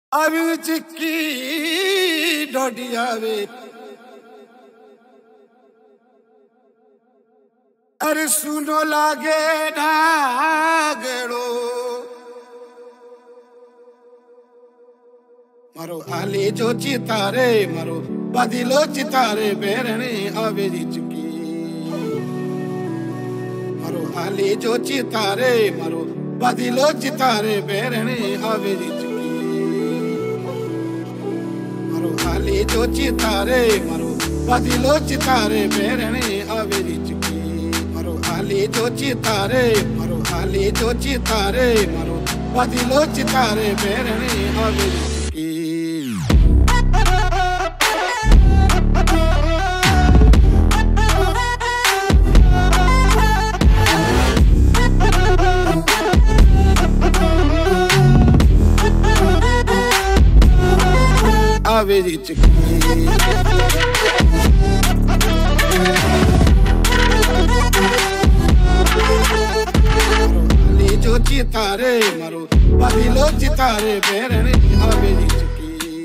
अभी चिक्की डोडियावे अरे सुनो लागे नागड़ो मारो आले जो चितारे मारो बदिलो चितारे बेरने आवेरी चिक्की मारो आले जो चितारे मारो बदिलो चितारे बेरने आवेरी चिक्की मारो आले जो चितारे मारो बदिलो चितारे बेरने आवेरी चिक्की मारो आले जो चितारे मारो आले जो चितारे मारो बदिलो चितारे बेरने आवेरी चिक्की आवेरी चिक्की आले जो चितारे मारो बदिलो चितारे बेरने आवेरी चिक्की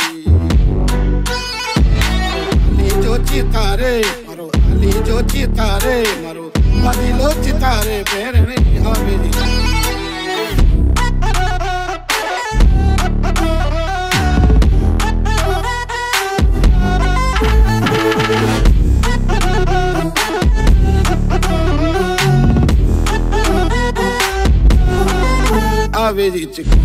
आले जो चितारे मारो आले जो चितारे मारो बदिलो चितारे बेरने आवेरी चिक्की आवेरी चिक्की